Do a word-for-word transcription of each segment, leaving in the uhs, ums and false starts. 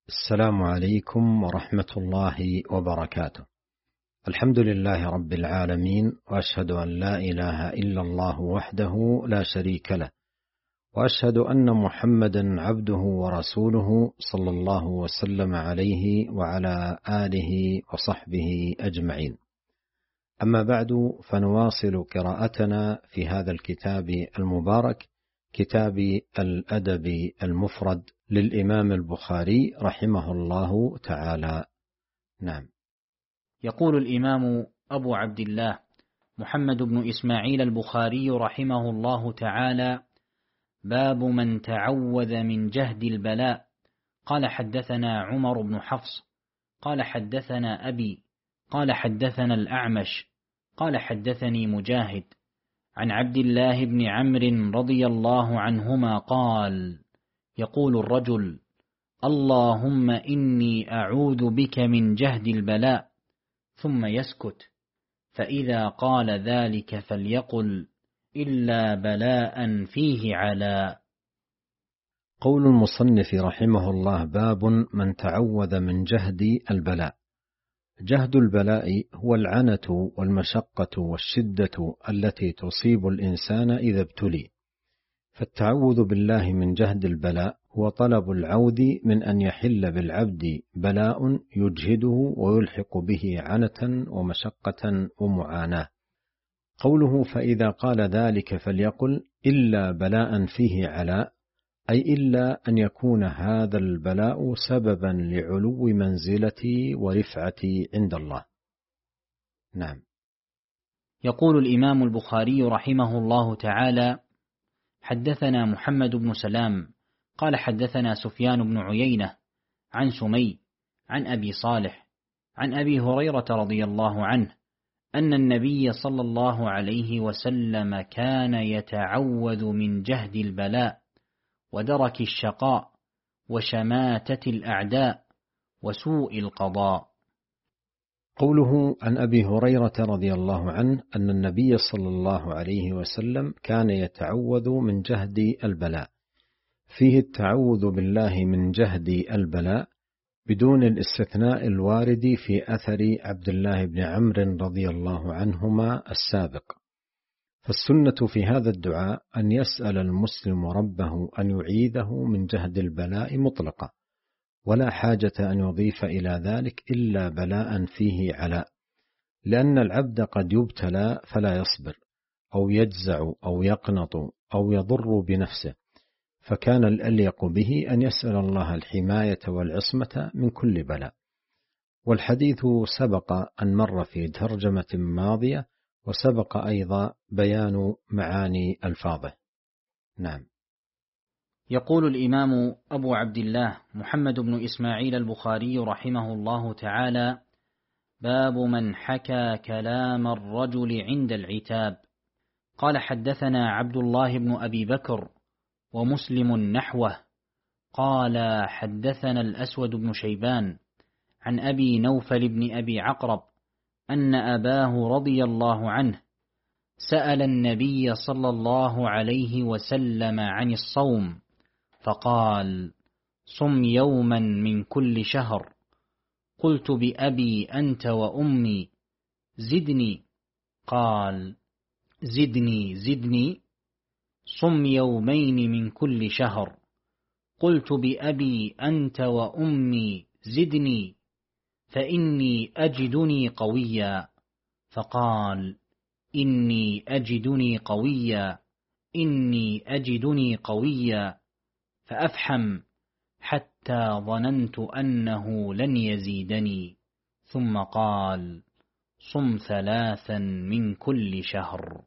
السلام عليكم ورحمة الله وبركاته. الحمد لله رب العالمين، وأشهد أن لا إله إلا الله وحده لا شريك له، وأشهد أن محمدا عبده ورسوله صلى الله وسلم عليه وعلى آله وصحبه أجمعين. أما بعد، فنواصل قراءتنا في هذا الكتاب المبارك، كتاب الأدب المفرد للإمام البخاري رحمه الله تعالى. نعم. يقول الإمام أبو عبد الله محمد بن إسماعيل البخاري رحمه الله تعالى: باب من تعوذ من جهد البلاء. قال حدثنا عمر بن حفص قال حدثنا أبي قال حدثنا الأعمش قال حدثني مجاهد عن عبد الله بن عمرو رضي الله عنهما قال: يقول الرجل: اللهم إني أعوذ بك من جهد البلاء، ثم يسكت، فإذا قال ذلك فليقل: إلا بلاء فيه علاء. قول المصنف رحمه الله: باب من تعوذ من جهد البلاء. جهد البلاء هو العنة والمشقة والشدة التي تصيب الإنسان إذا ابتلي، فالتعوذ بالله من جهد البلاء هو طلب العوذ من أن يحل بالعبد بلاء يجهده ويلحق به عنة ومشقة ومعاناة. قوله فإذا قال ذلك فليقل: إلا بلاء فيه علاء، أي إلا أن يكون هذا البلاء سببا لعلو منزلتي ورفعتي عند الله. نعم. يقول الإمام البخاري رحمه الله تعالى: حدثنا محمد بن سلام قال حدثنا سفيان بن عيينة عن سمي عن أبي صالح عن أبي هريرة رضي الله عنه أن النبي صلى الله عليه وسلم كان يتعوذ من جهد البلاء ودرك الشقاء وشماتة الأعداء وسوء القضاء. قوله عن أبي هريرة رضي الله عنه أن النبي صلى الله عليه وسلم كان يتعوذ من جهد البلاء، فيه التعوذ بالله من جهد البلاء بدون الاستثناء الوارد في أثر عبد الله بن عمرو رضي الله عنهما السابق. فالسنة في هذا الدعاء أن يسأل المسلم ربه أن يعيذه من جهد البلاء مطلقا، ولا حاجة أن يضيف إلى ذلك إلا بلاء فيه علاء، لأن العبد قد يبتلى فلا يصبر أو يجزع أو يقنط أو يضر بنفسه، فكان الأليق به أن يسأل الله الحماية والعصمة من كل بلاء. والحديث سبق أن مر في ترجمة ماضية، وسبق أيضا بيان معاني ألفاظه. نعم. يقول الإمام أبو عبد الله محمد بن إسماعيل البخاري رحمه الله تعالى: باب من حكى كلام الرجل عند العتاب. قال حدثنا عبد الله بن أبي بكر ومسلم نحوه قال حدثنا الأسود بن شيبان عن أبي نوفل بن أبي عقرب أن أباه رضي الله عنه سأل النبي صلى الله عليه وسلم عن الصوم، فقال: صم يوما من كل شهر. قلت: بأبي أنت وأمي زدني. قال: زدني زدني. صم يومين من كل شهر. قلت: بأبي أنت وأمي زدني، فإني أجدني قويا. فقال: إني أجدني قويا إني أجدني قويا فأفحم حتى ظننت أنه لن يزيدني، ثم قال: صم ثلاثا من كل شهر.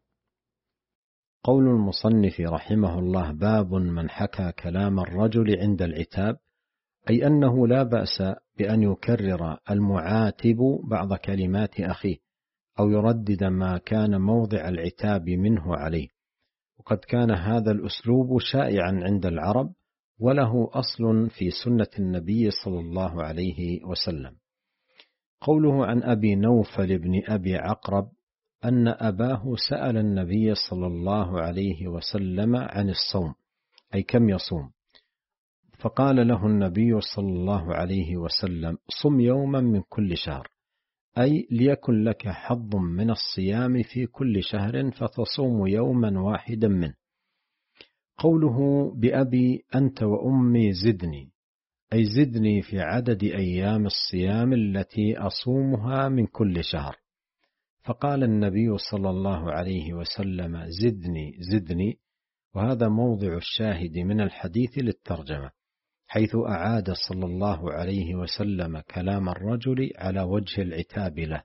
قول المصنف رحمه الله: باب من حكى كلام الرجل عند العتاب، أي أنه لا بأس بأن يكرر المعاتب بعض كلمات أخيه، أو يردد ما كان موضع العتاب منه عليه، وقد كان هذا الأسلوب شائعا عند العرب، وله أصل في سنة النبي صلى الله عليه وسلم. قوله عن أبي نوفل بن أبي عقرب أن أباه سأل النبي صلى الله عليه وسلم عن الصوم، أي كم يصوم، فقال له النبي صلى الله عليه وسلم: صم يوما من كل شهر، أي ليكن لك حظ من الصيام في كل شهر فتصوم يوما واحدا منه. قوله بأبي أنت وأمي زدني، أي زدني في عدد أيام الصيام التي أصومها من كل شهر. فقال النبي صلى الله عليه وسلم: زدني زدني، وهذا موضع الشاهد من الحديث للترجمة، حيث أعاد صلى الله عليه وسلم كلام الرجل على وجه العتاب له.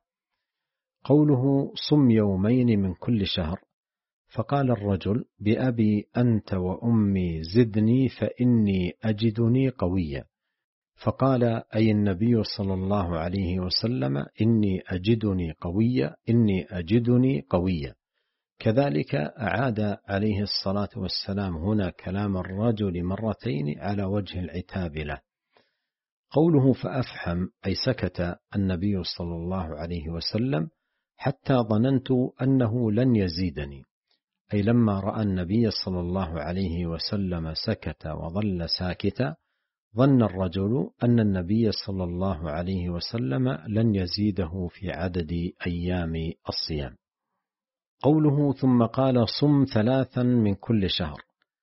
قوله صم يومين من كل شهر، فقال الرجل: بأبي أنت وأمي زدني فإني أجدني قويا. فقال أي النبي صلى الله عليه وسلم: إني أجدني قويا، إني أجدني قويا. كذلك أعاد عليه الصلاة والسلام هنا كلام الرجل مرتين على وجه العتاب له. قوله فأفحم، أي سكت النبي صلى الله عليه وسلم حتى ظننت أنه لن يزيدني، أي لما رأى النبي صلى الله عليه وسلم سكت وظل ساكتا، ظن الرجل أن النبي صلى الله عليه وسلم لن يزيده في عدد أيام الصيام. قوله ثم قال صم ثلاثا من كل شهر،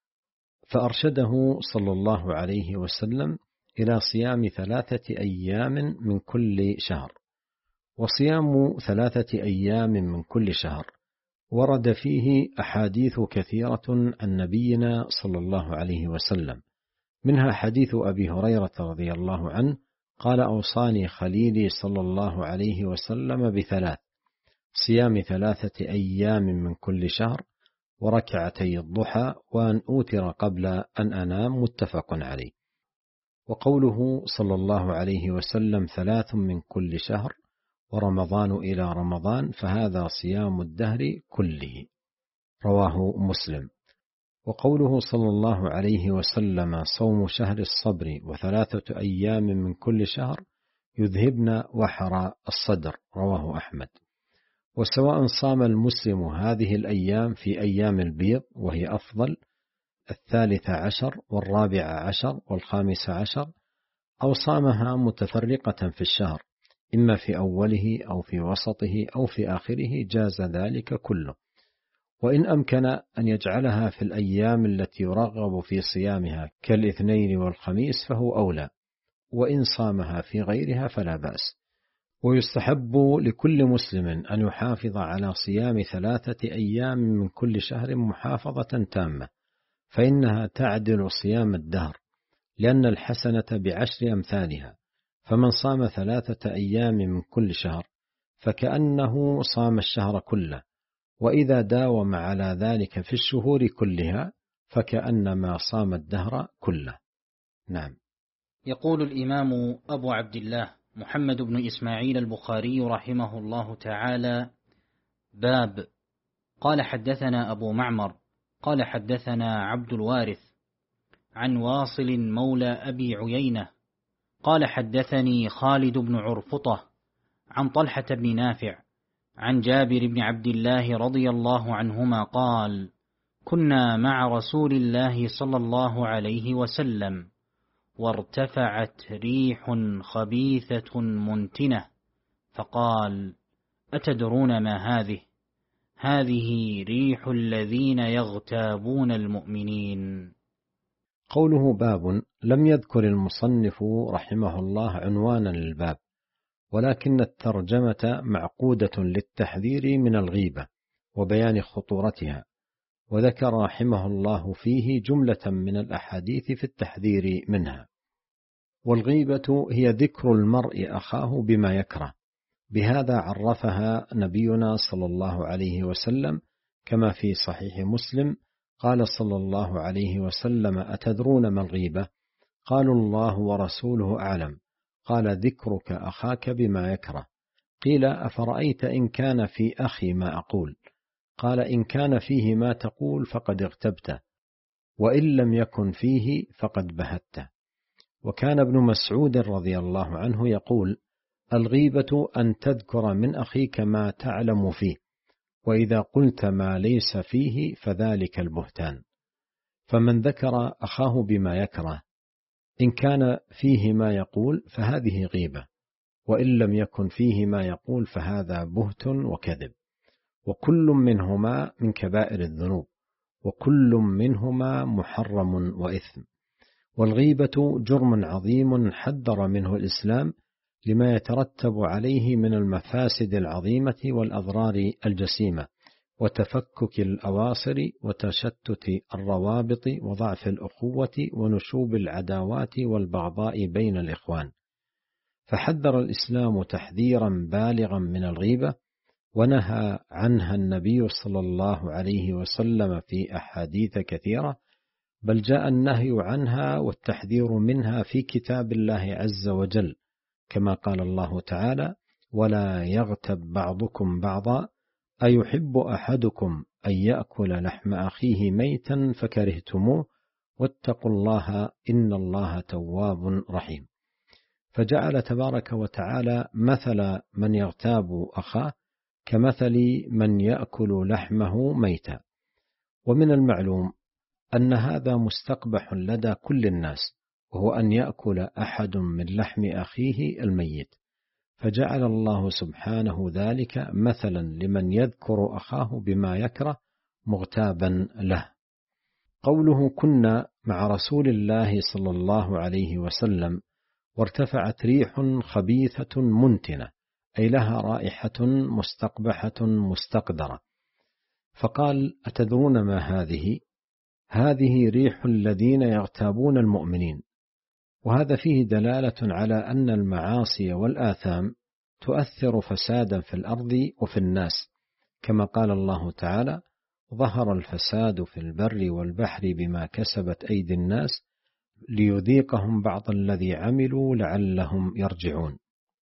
فأرشده صلى الله عليه وسلم إلى صيام ثلاثة أيام من كل شهر. وصيام ثلاثة أيام من كل شهر ورد فيه أحاديث كثيرة عن نبينا صلى الله عليه وسلم، منها حديث أبي هريرة رضي الله عنه قال: أوصاني خليلي صلى الله عليه وسلم بثلاث: صيام ثلاثة أيام من كل شهر، وركعتي الضحى، وأن أوتر قبل أن أنام، متفق عليه. وقوله صلى الله عليه وسلم ثلاث من كل شهر ورمضان إلى رمضان، فهذا صيام الدهر كله، رواه مسلم. وقوله صلى الله عليه وسلم صوم شهر الصبر وثلاثة أيام من كل شهر يذهبن وحر الصدر، رواه أحمد. وسواء صام المسلم هذه الأيام في أيام البيض وهي أفضل، الثالث عشر والرابع عشر والخامس عشر، أو صامها متفرقة في الشهر إما في أوله أو في وسطه أو في آخره، جاز ذلك كله. وإن أمكن أن يجعلها في الأيام التي يرغب في صيامها كالاثنين والخميس فهو أولى، وإن صامها في غيرها فلا بأس. ويستحب لكل مسلم أن يحافظ على صيام ثلاثة أيام من كل شهر محافظة تامة، فإنها تعدل صيام الدهر، لأن الحسنة بعشر أمثالها. فمن صام ثلاثة أيام من كل شهر فكأنه صام الشهر كله، وإذا داوم على ذلك في الشهور كلها فكأنما صام الدهر كله. نعم. يقول الإمام أبو عبد الله محمد بن إسماعيل البخاري رحمه الله تعالى: باب. قال حدثنا أبو معمر قال حدثنا عبد الوارث عن واصل مولى أبي عيينة قال حدثني خالد بن عرفطة عن طلحة بن نافع عن جابر بن عبد الله رضي الله عنهما قال: كنا مع رسول الله صلى الله عليه وسلم وارتفعت ريح خبيثة منتنة، فقال: أتدرون ما هذه؟ هذه ريح الذين يغتابون المؤمنين. قوله باب، لم يذكر المصنف رحمه الله عنوانا للباب، ولكن الترجمة معقودة للتحذير من الغيبة وبيان خطورتها، وذكر رحمه الله فيه جملة من الأحاديث في التحذير منها. والغيبة هي ذكر المرء أخاه بما يكره، بهذا عرفها نبينا صلى الله عليه وسلم كما في صحيح مسلم قال صلى الله عليه وسلم: أتدرون ما الغيبة؟ قالوا: الله ورسوله أعلم. قال: ذكرك أخاك بما يكره. قيل: أفرأيت إن كان في أخي ما أقول؟ قال: إن كان فيه ما تقول فقد اغتبته، وإن لم يكن فيه فقد بهته. وكان ابن مسعود رضي الله عنه يقول: الغيبة أن تذكر من أخيك ما تعلم فيه، وإذا قلت ما ليس فيه فذلك البهتان. فمن ذكر أخاه بما يكره إن كان فيه ما يقول فهذه غيبة، وإن لم يكن فيه ما يقول فهذا بهت وكذب، وكل منهما من كبائر الذنوب، وكل منهما محرم وإثم. والغيبة جرم عظيم حذر منه الإسلام لما يترتب عليه من المفاسد العظيمة والأضرار الجسيمة، وتفكك الأواصر، وتشتت الروابط، وضعف الأخوة، ونشوب العداوات والبغضاء بين الإخوان. فحذر الإسلام تحذيرا بالغا من الغيبة، ونهى عنها النبي صلى الله عليه وسلم في أحاديث كثيرة، بل جاء النهي عنها والتحذير منها في كتاب الله عز وجل، كما قال الله تعالى: ولا يغتب بعضكم بعضا أيحب أحدكم أن يأكل لحم أخيه ميتا فكرهتموه واتقوا الله إن الله تواب رحيم. فجعل تبارك وتعالى مثل من يغتاب أخاه كمثل من يأكل لحمه ميتا. ومن المعلوم أن هذا مستقبح لدى كل الناس، وهو أن يأكل أحد من لحم أخيه الميت، فجعل الله سبحانه ذلك مثلا لمن يذكر أخاه بما يكره مغتابا له. قوله كنا مع رسول الله صلى الله عليه وسلم وارتفعت ريح خبيثة منتنة، أي لها رائحة مستقبحة مستقدرة، فقال: أتدرون ما هذه؟ هذه ريح الذين يغتابون المؤمنين. وهذا فيه دلالة على أن المعاصي والآثام تؤثر فسادا في الأرض وفي الناس، كما قال الله تعالى: ظهر الفساد في البر والبحر بما كسبت أيدي الناس ليذيقهم بعض الذي عملوا لعلهم يرجعون.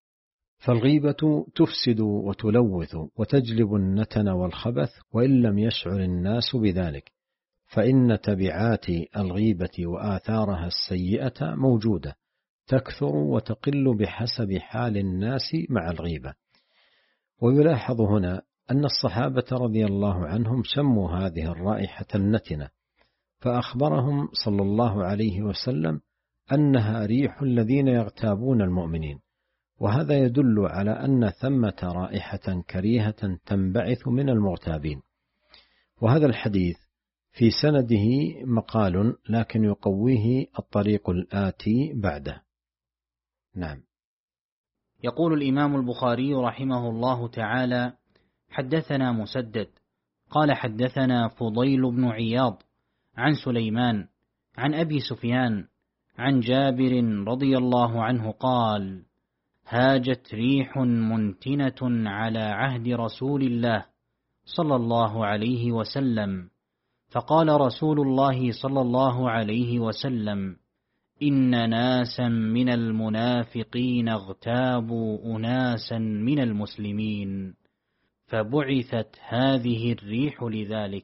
فالغيبة تفسد وتلوث وتجلب النتن والخبث، وإن لم يشعر الناس بذلك، فإن تبعات الغيبة وآثارها السيئة موجودة، تكثر وتقل بحسب حال الناس مع الغيبة. ويلاحظ هنا أن الصحابة رضي الله عنهم شموا هذه الرائحة النتنة، فأخبرهم صلى الله عليه وسلم أنها ريح الذين يغتابون المؤمنين، وهذا يدل على أن ثمة رائحة كريهة تنبعث من المغتابين. وهذا الحديث في سنده مقال، لكن يقويه الطريق الآتي بعده. نعم. يقول الإمام البخاري رحمه الله تعالى: حدثنا مسدد قال حدثنا فضيل بن عياض عن سليمان عن أبي سفيان عن جابر رضي الله عنه قال: هاجت ريح منتنة على عهد رسول الله صلى الله عليه وسلم، فقال رسول الله صلى الله عليه وسلم: إن ناسا من المنافقين اغتابوا أناسا من المسلمين، فبعثت هذه الريح لذلك.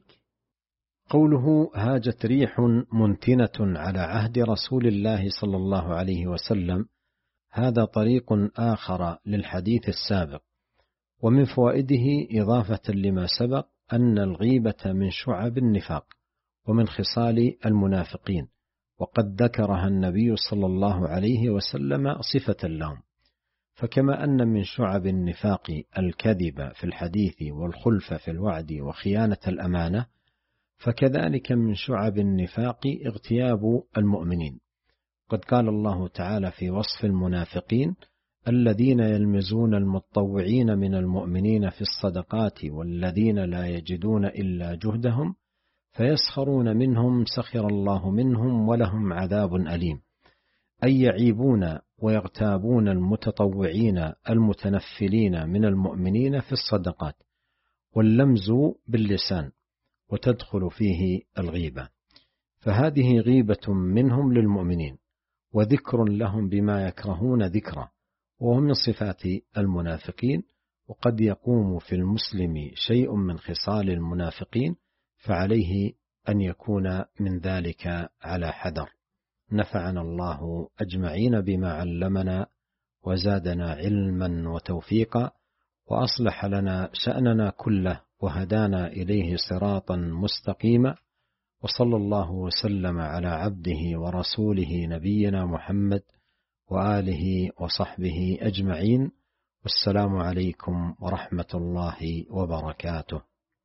قوله هاجت ريح منتنة على عهد رسول الله صلى الله عليه وسلم، هذا طريق آخر للحديث السابق. ومن فوائده إضافة لما سبق أن الغيبة من شعب النفاق ومن خصال المنافقين، وقد ذكرها النبي صلى الله عليه وسلم صفة لهم. فكما أن من شعب النفاق الكذب في الحديث والخلف في الوعد وخيانة الأمانة، فكذلك من شعب النفاق اغتياب المؤمنين. قد قال الله تعالى في وصف المنافقين: الذين يلمزون المتطوعين من المؤمنين في الصدقات والذين لا يجدون إلا جهدهم فيسخرون منهم سخر الله منهم ولهم عذاب أليم، أي يعيبون ويغتابون المتطوعين المتنفلين من المؤمنين في الصدقات. واللمز باللسان، وتدخل فيه الغيبة، فهذه غيبة منهم للمؤمنين، وذكر لهم بما يكرهون ذكره، وهو من صفات المنافقين. وقد يقوم في المسلم شيء من خصال المنافقين، فعليه أن يكون من ذلك على حذر. نفعنا الله أجمعين بما علمنا، وزادنا علما وتوفيقا، وأصلح لنا شأننا كله، وهدانا إليه صراطا مستقيما. وصلى الله وسلم على عبده ورسوله نبينا محمد وآله وصحبه أجمعين، والسلام عليكم ورحمة الله وبركاته.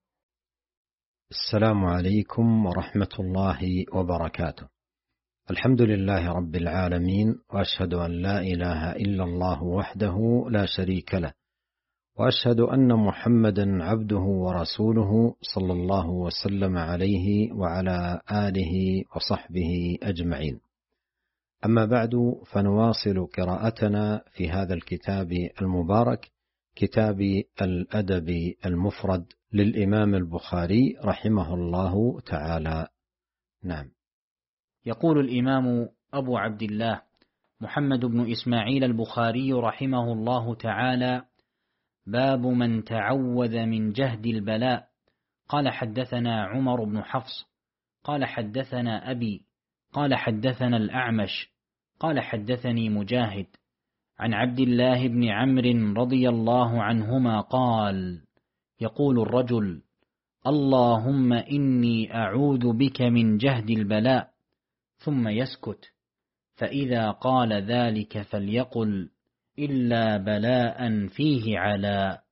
السلام عليكم ورحمة الله وبركاته. الحمد لله رب العالمين، وأشهد أن لا إله إلا الله وحده لا شريك له، وأشهد أن محمدا عبده ورسوله صلى الله وسلم عليه وعلى آله وصحبه أجمعين. أما بعد، فنواصل قراءتنا في هذا الكتاب المبارك، كتاب الأدب المفرد للإمام البخاري رحمه الله تعالى. نعم. يقول الإمام أبو عبد الله محمد بن إسماعيل البخاري رحمه الله تعالى: باب من تعوذ من جهد البلاء. قال حدثنا عمر بن حفص قال حدثنا أبي قال حدثنا الأعمش قال حدثني مجاهد عن عبد الله بن عمرو رضي الله عنهما قال: يقول الرجل: اللهم إني أعوذ بك من جهد البلاء، ثم يسكت، فإذا قال ذلك فليقل: إلا بلاء فيه علاء.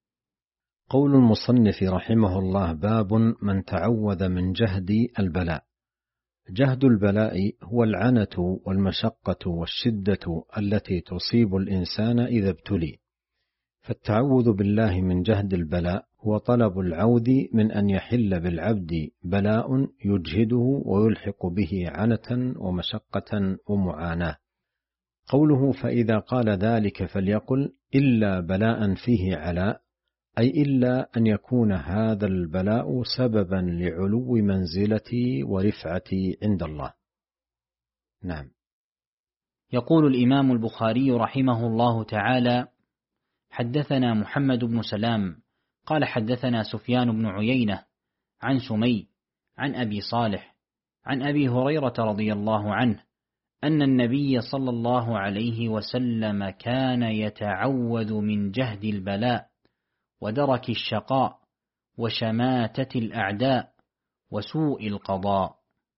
قول المصنف رحمه الله: باب من تعوذ من جهد البلاء. جهد البلاء هو العنة والمشقة والشدة التي تصيب الإنسان إذا ابتلي، فالتعوذ بالله من جهد البلاء هو طلب العوذ من أن يحل بالعبد بلاء يجهده ويلحق به عنة ومشقة ومعاناة. قوله فإذا قال ذلك فليقل: إلا بلاء فيه علاء، أي إلا أن يكون هذا البلاء سببا لعلو منزلتي ورفعتي عند الله. نعم. يقول الإمام البخاري رحمه الله تعالى: حدثنا محمد بن سلام قال حدثنا سفيان بن عيينة عن سمي عن أبي صالح عن أبي هريرة رضي الله عنه أن النبي صلى الله عليه وسلم كان يتعوذ من جهد البلاء ودرك الشقاء وشماتة الأعداء وسوء القضاء.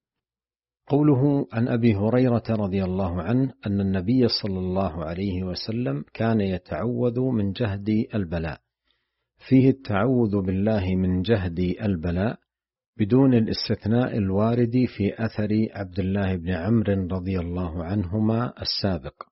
قوله عن أبي هريرة رضي الله عنه أن النبي صلى الله عليه وسلم كان يتعوذ من جهد البلاء، فيه التعوذ بالله من جهد البلاء بدون الاستثناء الوارد في أثر عبد الله بن عمرو رضي الله عنهما السابق.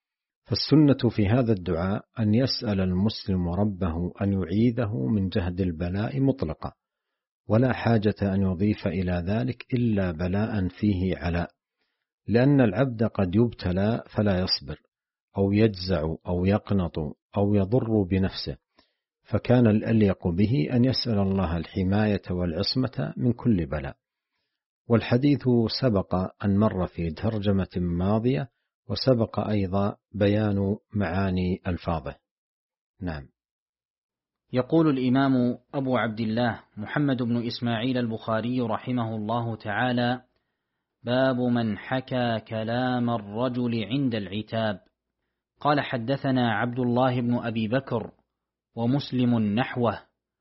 فالسنة في هذا الدعاء أن يسأل المسلم ربه أن يعيذه من جهد البلاء مطلقا، ولا حاجة أن يضيف إلى ذلك إلا بلاء فيه علاء، لأن العبد قد يبتلى فلا يصبر أو يجزع أو يقنط أو يضر بنفسه، فكان الأليق به أن يسأل الله الحماية والعصمة من كل بلاء. والحديث سبق أن مر في ترجمة ماضية، وسبق أيضا بيان معاني ألفاظه. نعم. يقول الإمام أبو عبد الله محمد بن إسماعيل البخاري رحمه الله تعالى: باب من حكى كلام الرجل عند العتاب. قال حدثنا عبد الله بن أبي بكر ومسلم نحوه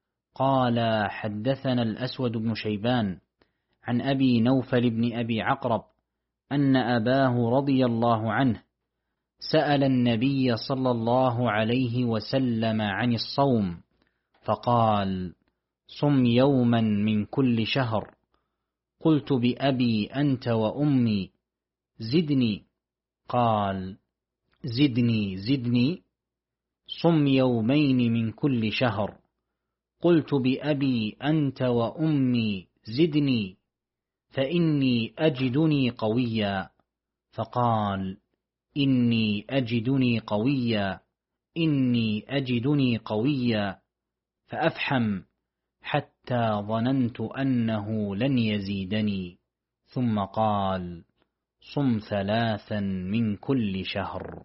قال حدثنا الأسود بن شيبان عن أبي نوفل بن أبي عقرب أن أباه رضي الله عنه سأل النبي صلى الله عليه وسلم عن الصوم، فقال: صم يوما من كل شهر. قلت: بأبي أنت وأمي زدني. قال: زدني زدني. صم يومين من كل شهر. قلت: بأبي أنت وأمي زدني، فإني أجدني قويا. فقال: إني أجدني قويا إني أجدني قويا فأفحم حتى ظننت أنه لن يزيدني، ثم قال: صم ثلاثا من كل شهر.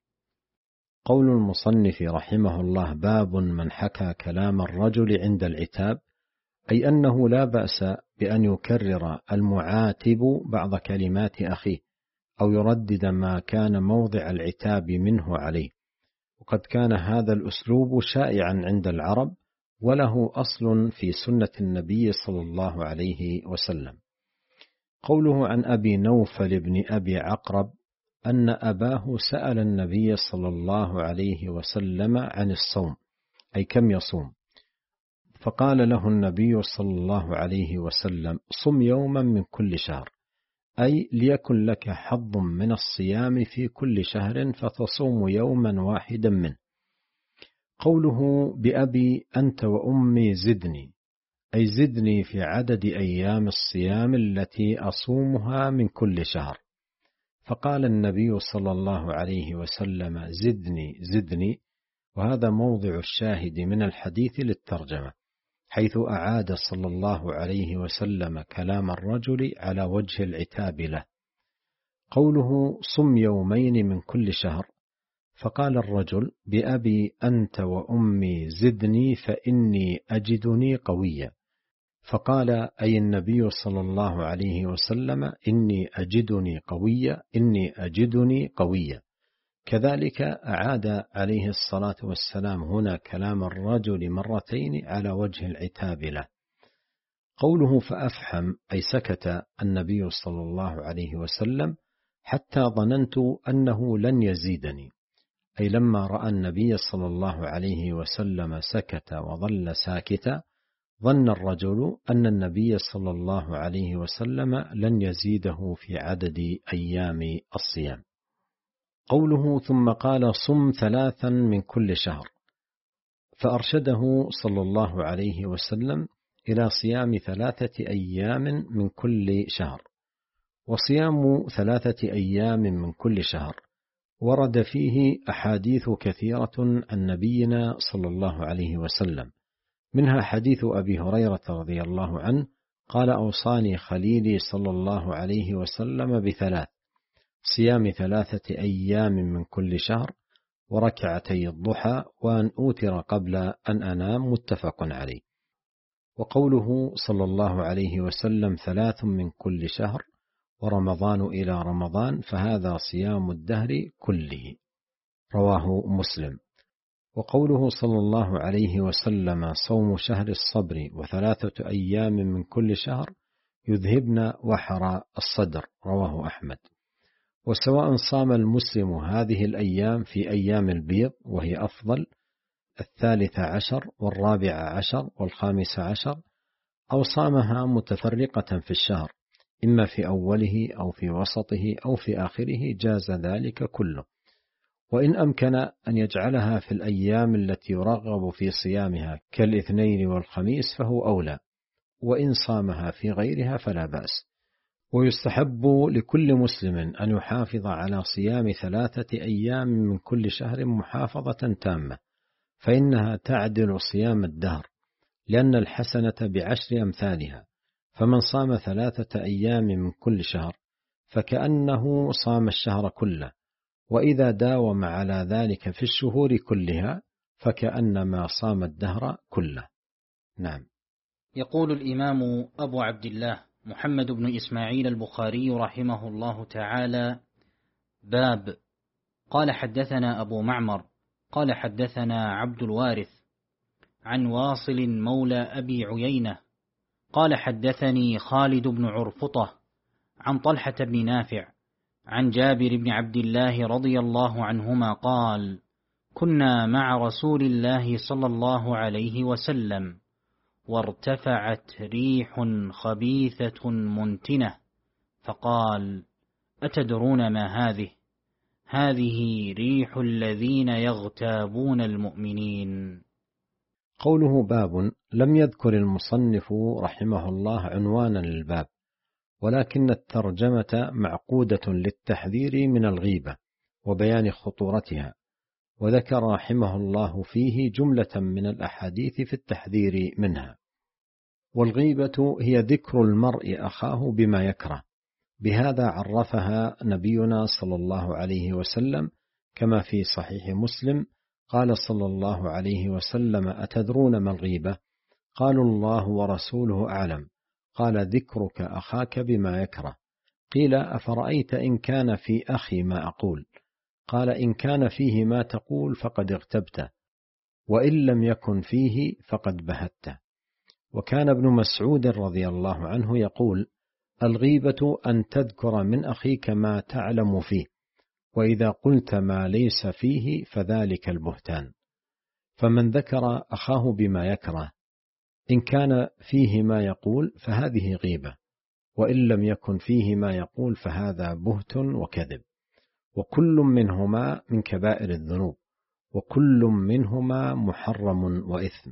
قول المصنف رحمه الله: باب من حكى كلام الرجل عند العتاب، أي أنه لا بأس بأن يكرر المعاتب بعض كلمات أخيه، أو يردد ما كان موضع العتاب منه عليه، وقد كان هذا الأسلوب شائعا عند العرب، وله أصل في سنة النبي صلى الله عليه وسلم. قوله عن أبي نوفل بن أبي عقرب أن أباه سأل النبي صلى الله عليه وسلم عن الصوم، أي كم يصوم، فقال له النبي صلى الله عليه وسلم: صم يوما من كل شهر، أي ليكن لك حظ من الصيام في كل شهر فتصوم يوما واحدا منه. قوله بأبي أنت وأمي زدني، أي زدني في عدد أيام الصيام التي أصومها من كل شهر، فقال النبي صلى الله عليه وسلم: زدني زدني، وهذا موضع الشاهد من الحديث للترجمة، حيث أعاد صلى الله عليه وسلم كلام الرجل على وجه العتاب له. قوله صم يومين من كل شهر، فقال الرجل: بأبي أنت وأمي زدني فإني أجدني قويا، فقال أي النبي صلى الله عليه وسلم: إني أجدني قويا إني أجدني قويا. كذلك أعاد عليه الصلاة والسلام هنا كلام الرجل مرتين على وجه العتاب له. قوله فأفحم، أي سكت النبي صلى الله عليه وسلم حتى ظننت أنه لن يزيدني، أي لما رأى النبي صلى الله عليه وسلم سكت وظل ساكتا ظن الرجل أن النبي صلى الله عليه وسلم لن يزيده في عدد أيام الصيام. قوله ثم قال صم ثلاثا من كل شهر، فأرشده صلى الله عليه وسلم إلى صيام ثلاثة أيام من كل شهر. وصيام ثلاثة أيام من كل شهر ورد فيه أحاديث كثيرة عن نبينا صلى الله عليه وسلم، منها حديث أبي هريرة رضي الله عنه قال: أوصاني خليلي صلى الله عليه وسلم بثلاث: صيام ثلاثة أيام من كل شهر، وركعتي الضحى، وأن أوتر قبل أن أنام، متفق عليه. وقوله صلى الله عليه وسلم ثلاث من كل شهر ورمضان إلى رمضان، فهذا صيام الدهر كله، رواه مسلم. وقوله صلى الله عليه وسلم صوم شهر الصبر وثلاثة أيام من كل شهر يذهبن وحر الصدر، رواه أحمد. وسواء صام المسلم هذه الأيام في أيام البيض وهي أفضل، الثالث عشر والرابع عشر والخامس عشر، أو صامها متفرقة في الشهر إما في أوله أو في وسطه أو في آخره، جاز ذلك كله. وإن أمكن أن يجعلها في الأيام التي يرغب في صيامها كالاثنين والخميس فهو أولى، وإن صامها في غيرها فلا بأس. ويستحب لكل مسلم أن يحافظ على صيام ثلاثة أيام من كل شهر محافظة تامة، فإنها تعدل صيام الدهر، لأن الحسنة بعشر أمثالها، فمن صام ثلاثة أيام من كل شهر فكأنه صام الشهر كله، وإذا داوم على ذلك في الشهور كلها فكأنما صام الدهر كله. نعم. يقول الإمام أبو عبد الله محمد بن إسماعيل البخاري رحمه الله تعالى: باب. قال حدثنا أبو معمر قال حدثنا عبد الوارث عن واصل مولى أبي عيينة قال حدثني خالد بن عرفطة عن طلحة بن نافع عن جابر بن عبد الله رضي الله عنهما قال: كنا مع رسول الله صلى الله عليه وسلم وارتفعت ريح خبيثة منتنة، فقال: أتدرون ما هذه؟ هذه ريح الذين يغتابون المؤمنين. قوله باب، لم يذكر المصنف رحمه الله عنوانا للباب، ولكن الترجمة معقودة للتحذير من الغيبة وبيان خطورتها، وذكر رحمه الله فيه جملة من الأحاديث في التحذير منها. والغيبة هي ذكر المرء أخاه بما يكره، بهذا عرفها نبينا صلى الله عليه وسلم كما في صحيح مسلم قال صلى الله عليه وسلم: أتدرون ما الغيبة؟ قالوا: الله ورسوله أعلم. قال: ذكرك أخاك بما يكره. قيل: أفرأيت إن كان في أخي ما أقول؟ قال: إن كان فيه ما تقول فقد اغتبته، وإن لم يكن فيه فقد بهته. وكان ابن مسعود رضي الله عنه يقول: الغيبة أن تذكر من أخيك ما تعلم فيه، وإذا قلت ما ليس فيه فذلك البهتان. فمن ذكر أخاه بما يكره إن كان فيه ما يقول فهذه غيبة، وإن لم يكن فيه ما يقول فهذا بهت وكذب، وكل منهما من كبائر الذنوب، وكل منهما محرم وإثم.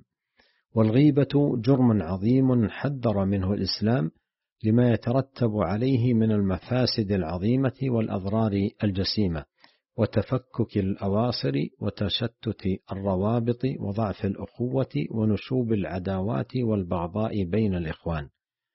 والغيبة جرم عظيم حذر منه الإسلام لما يترتب عليه من المفاسد العظيمة والأضرار الجسيمة، وتفكك الأواصر، وتشتت الروابط، وضعف الأخوة، ونشوب العداوات والبغضاء بين الإخوان.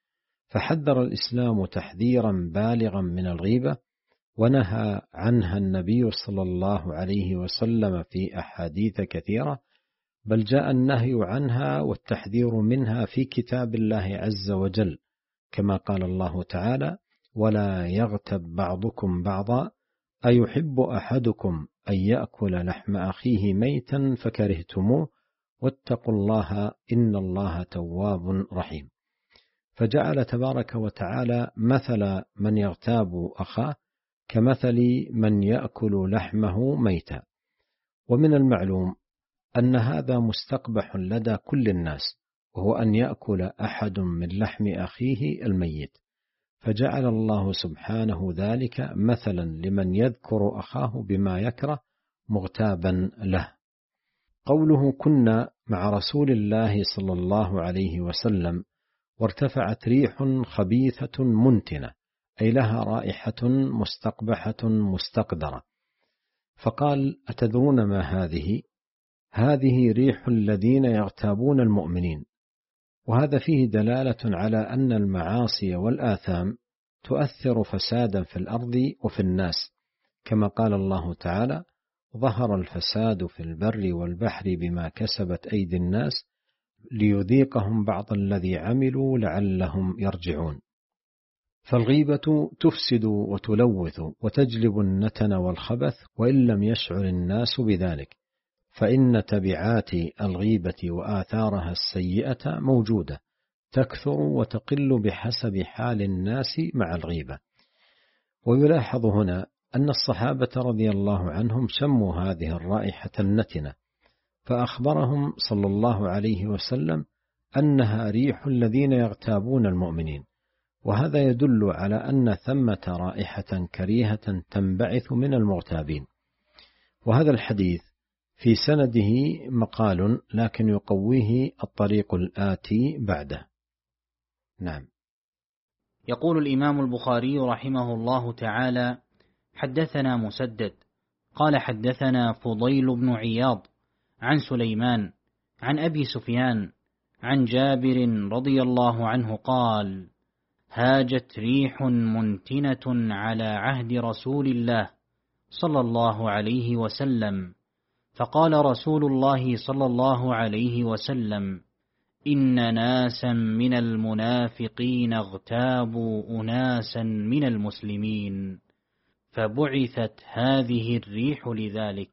فحذر الإسلام تحذيرا بالغا من الغيبة، ونهى عنها النبي صلى الله عليه وسلم في أحاديث كثيرة، بل جاء النهي عنها والتحذير منها في كتاب الله عز وجل، كما قال الله تعالى: ولا يغتب بعضكم بعضا أيحب أحدكم أن يأكل لحم أخيه ميتا فكرهتموه واتقوا الله إن الله تواب رحيم. فجعل تبارك وتعالى مثل من يغتاب أخاه كمثل من يأكل لحمه ميتا. ومن المعلوم أن هذا مستقبح لدى كل الناس، وهو أن يأكل أحد من لحم أخيه الميت، فجعل الله سبحانه ذلك مثلا لمن يذكر أخاه بما يكره مغتابا له. قوله كنا مع رسول الله صلى الله عليه وسلم وارتفعت ريح خبيثة منتنة، أي لها رائحة مستقبحة مستقدرة، فقال: أتدرون ما هذه؟ هذه ريح الذين يغتابون المؤمنين. وهذا فيه دلالة على أن المعاصي والآثام تؤثر فسادا في الأرض وفي الناس، كما قال الله تعالى: ظهر الفساد في البر والبحر بما كسبت أيدي الناس ليذيقهم بعض الذي عملوا لعلهم يرجعون. فالغيبة تفسد وتلوث وتجلب النتن والخبث، وإن لم يشعر الناس بذلك، فإن تبعات الغيبة وآثارها السيئة موجودة، تكثر وتقل بحسب حال الناس مع الغيبة. ويلاحظ هنا أن الصحابة رضي الله عنهم شموا هذه الرائحة النتنة، فأخبرهم صلى الله عليه وسلم أنها ريح الذين يغتابون المؤمنين، وهذا يدل على أن ثمة رائحة كريهة تنبعث من المغتابين. وهذا الحديث في سنده مقال، لكن يقويه الطريق الآتي بعده. نعم. يقول الإمام البخاري رحمه الله تعالى: حدثنا مسدد قال حدثنا فضيل بن عياض عن سليمان عن أبي سفيان عن جابر رضي الله عنه قال: هاجت ريح منتنة على عهد رسول الله صلى الله عليه وسلم، فقال رسول الله صلى الله عليه وسلم: إن ناسا من المنافقين اغتابوا أناسا من المسلمين، فبعثت هذه الريح لذلك.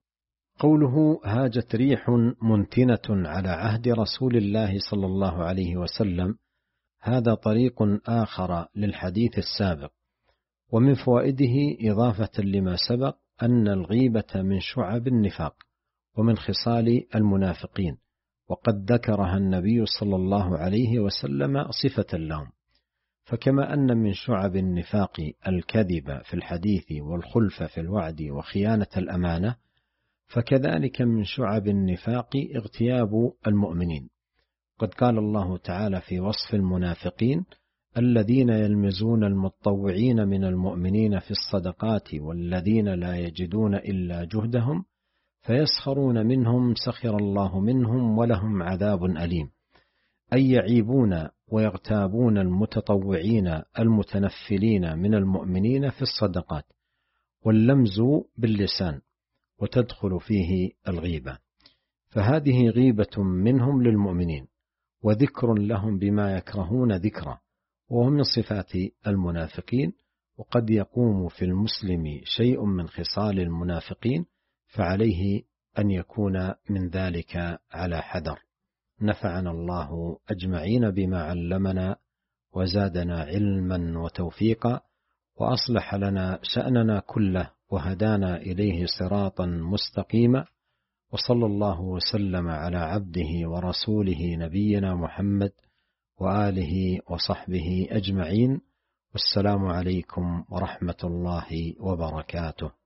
قوله هاجت ريح منتنة على عهد رسول الله صلى الله عليه وسلم، هذا طريق آخر للحديث السابق. ومن فوائده إضافة لما سبق أن الغيبة من شعب النفاق ومن خصال المنافقين، وقد ذكرها النبي صلى الله عليه وسلم صفة لهم. فكما أن من شعب النفاق الكذب في الحديث والخلف في الوعد وخيانة الأمانة، فكذلك من شعب النفاق اغتياب المؤمنين. قد قال الله تعالى في وصف المنافقين: الذين يلمزون المتطوعين من المؤمنين في الصدقات والذين لا يجدون إلا جهدهم فيسخرون منهم سخر الله منهم ولهم عذاب أليم، أي يعيبون ويغتابون المتطوعين المتنفلين من المؤمنين في الصدقات. واللمز باللسان، وتدخل فيه الغيبة، فهذه غيبة منهم للمؤمنين، وذكر لهم بما يكرهون ذكره، وهو من صفات المنافقين. وقد يقوم في المسلم شيء من خصال المنافقين، فعليه أن يكون من ذلك على حذر. نفعنا الله أجمعين بما علمنا، وزادنا علما وتوفيقا، وأصلح لنا شأننا كله، وهدانا إليه صراطا مستقيما. وصلى الله وسلم على عبده ورسوله نبينا محمد وآله وصحبه أجمعين. والسلام عليكم ورحمة الله وبركاته.